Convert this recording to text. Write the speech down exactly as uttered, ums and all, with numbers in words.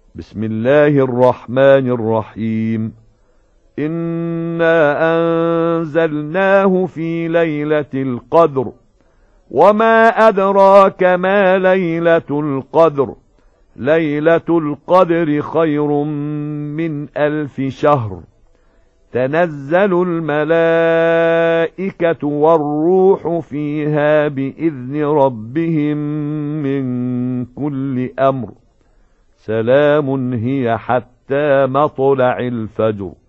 بسم الله الرحمن الرحيم. إنا أنزلناه في ليلة القدر، وما أدراك ما ليلة القدر. ليلة القدر خير من ألف شهر. تنزل الملائكة والروح فيها بإذن ربهم من كل أمر. سلام هي حتى مطلع الفجر.